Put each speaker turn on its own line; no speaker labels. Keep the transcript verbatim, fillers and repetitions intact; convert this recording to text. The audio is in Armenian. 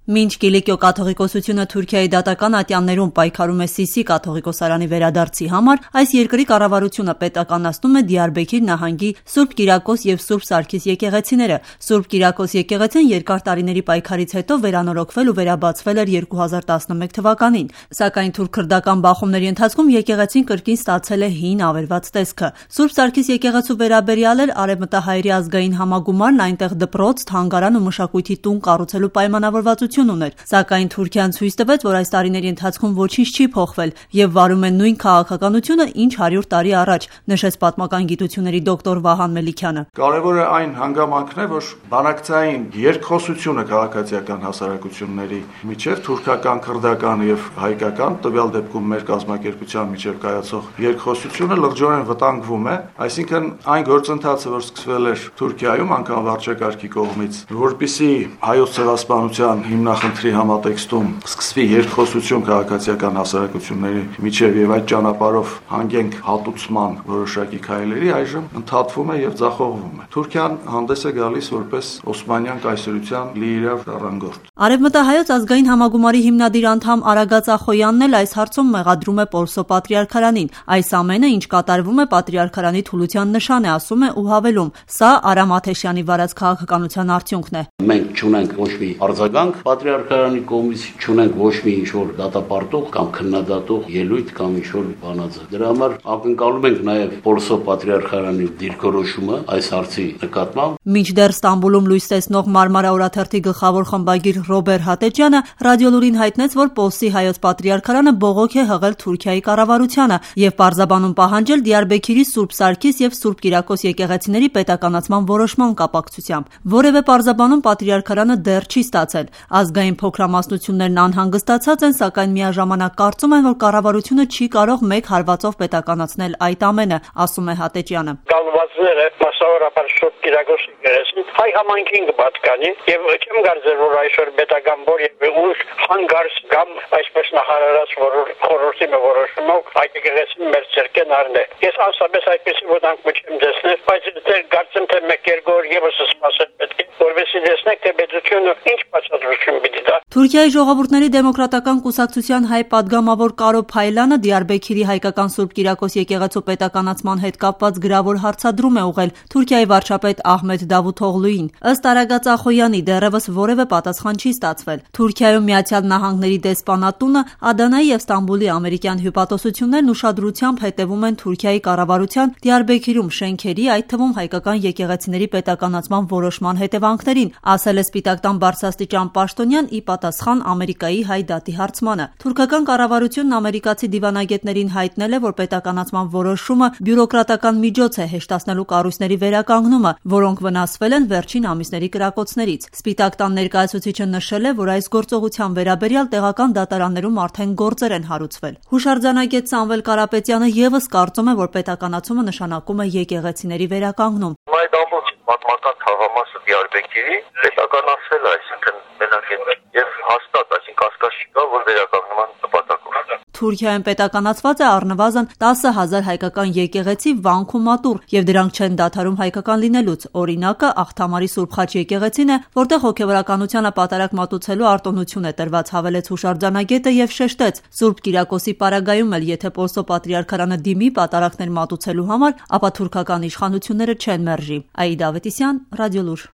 Մինչ Կիլիկիո կաթողիկոսությունը Թուրքիայի դատական ատյաններում պայքարում է Սիսի կաթողիկոսարանի վերադարձի համար, այս երկրի կառավարությունը պետականացնում է Դիարբեքիր նահանգի Սուրբ Կիրակոս և Սուրբ Սարգիս եկեղեցիները։ Սուրբ Կիրակոս եկեղեցին երկար տարիների պայքարից հետո վերանորոգվել ու վերաբացվել էր երկու հազար տասնմեկ թվականին, սակայն թուրք-քրդական բախումների ընթացքում եկեղեցին կրկին ստացել է հին ավերված տեսքը։ Սուրբ Սարգիս եկեղեցու վերաբերյալ էլ արևմտահայերի ազգային համագումարն այնտեղ դպրոց, թանգարան ու մշակույթի տուն կառուցելու պայմանավորվածություն ուներ, սակայն Թուրքիան ցույց տվեց, որ այս տարիների ընթացքում ոչինչ չի փոխվել եւ վարում է նույն քաղաքականությունը, ինչ հարյուր տարի առաջ, նշեց պատմական գիտությունների դոկտոր Վահան Մելիքյանը։
Կարևորը այն հանգամանքն է, որ բանակցային երկխոսությունը քաղաքացիական հասարակությունների միջև թուրքական, քրդական եւ հայկական, տվյալ դեպքում մեր կազմակերպության միջև կայացող երկխոսությունը լրջորեն վտանգվում է, այսինքն այն գործընթացը, որ սկսվել էր Թուրքիայում անկամ վարչակարգի կողմից, որպիսի հայոց ցեղասպանության հիմնախնդրի համատեքստում սկսվի երկխոսություն քաղաքացիական հասարակությունների միջև եւ այդ ճանապարհով հանգենք հատուցման որոշակի քայլերի, այժմ ընդհատվում է եւ ձախողվում է։ Թուրքիան հանդես է գալիս որպես օսմանյան կայսրության լիիրավ ժառանգորդ։
Արևմտահայոց ազգային համագումարի հիմնադիր անդամ Արագած Ախոյանն էլ այս հարցում մեղադրում է Պոլսո պատրիարքարանին։ Այս ամենը, ինչ կատարվում է, պատրիարքարանի թուլության նշան է, ասում է ու հավելում. սա Արամ Աթեշյանի վարած քաղաքականության արդյունքն է։
Մենք չունենք ոչ մի արձագանք պատրիարքարանի կողմից, չունենք ոչ մի ինչ-որ դատապարտող կամ քննադատող ելույթ կամ ինչ-որ բանաձև։ Դրա համար ակնկալում ենք նաև Պոլսո պատրիարքարանի դիրքորոշումը այս հարցի նկատմամբ։
Մինչդեռ Ստամբուլում լույս տեսնող Մարմարա օրաթերթի գլխավոր խմբագիր Ռոբեր Հատեջյանը ռադիոլուրին հայտնեց, որ Պոլսի հայոց պատրիարքարանը բողոք է հղել Թուրքիայի կառավարությանը եւ պարզաբանում պահանջել Դիարբեքիրի Սուրբ Սարգիս եւ Սուրբ Կիրակոս եկեղեցիների պետականացման որոշման կապակցությամբ։ Որևէ պարզաբանում պատրիարքարանը դեռ չի ստացել։ Ազգային փոքրամասնություններն անհանգստացած են, սակայն միաժամանակ կարծում են, որ կառավարությունը չի կարող մեկ հարվածով պետականացնել այդ ամենը, ասում է Հատեջյանը։
Կալվածները մասնավորապես Սուրբ Կիրակոս եկեղեցին հայ համայնքին կպատկանի եւ չեմ կարծել, որ այսօր պետական բոլոր ուժ հանգարց կամ այսպես նախարարած խորհրդի որոշումով այդ եկեղեցին մեր ցերկեն առնե։ Ես անսաբես այդպեսի ոտնանք չեմ տեսնել, բայց դեռ կարծեմ թե մեկ երկու օր եւս սպասել պետք է, որովհետեւ տեսնեք թե պետությունը ինչ բացատրություն պիտի տա։
Թուրքիայի ժողովուրդների դեմոկրատական կուսակցության հայ падգամավոր Կարո Փայլանը Դիարբեքիրի հայկական Սուրբ Կիրակոս եկեղեցու պետականացման հետ կապված գրավոր հարցադրում է ուղղել Թուրքիայի վարչապետ Ահմեդ Դավութօղլուին։ Ըստ Արագած Ախոյանի դեռևս որևէ պատասխան չի ստացվել։ Թուրքիայում Միացյալ Նահանգների դեսպանատունը, Ադանայի եւ Ստամբուլի ամերիկյան հյուպատոսություններն ուշադրությամբ հետևում են Թուրքիայի կառավարության Դիարբեքիրում շենքերի, այդ թվում հայկական եկեղեցիների պետականացման որոշման հետևանքներին, ասել է Սպիտակ տան բարձրաստիճան պաշտոնյան ի պատասխան Ամերիկայի հայ դատի հարցմանը։ Թուրքական կառավարությունն ամերիկացի դիվանագետներին հայտնել է, որ պետականացման որոշումը բյուրոկրատական միջոց է հեշտացնելու կառույցների վերականգնումը, որոնք վնասվել են վերջին ամիսների կրակոցներից։ Սպիտակ տան ներկայացուցիչը նշել է, որ այս գործողության վերաբերյալ տեղական դատարաններում արդեն գործեր են հարուցվել։ Հուշարձանագետ Սամվել Կարապետյանը եւս կարծում է, որ պետականացումը նշանակում է եկեղեցիների վերականգնում։
Այդ ամբողջ պատմական թաղամասը Դիարբեքիրի պետականացվել է, այսինքն մենակ եւ հաստատ, այսինքն կասկած չկա, որ վերականգնման նպատակով։
Թուրքիայում պետականացված է առնվազն տասը հազար հայկական եկեղեցի, վանք ու մատուռ, եւ դրանք չեն դադարում հայկական լինելուց։ Օրինակը Աղթամարի Սուրբ Խաչ եկեղեցին է, որտեղ հոգեվորականությանը պատարակ մատուցելու արտոնություն է տրված, հավելեց հուշարձանագետը եւ շեշտեց. Սուրբ Կիրակոսի պարագայում էլ եթե Պոլսո պատրիարքարանը դիմի պատարակներ մատուցելու համար, ապա թուրքական իշխանությունները չեն մերժի։ Աիդա Ավետիսյան, Ռադիոլուր։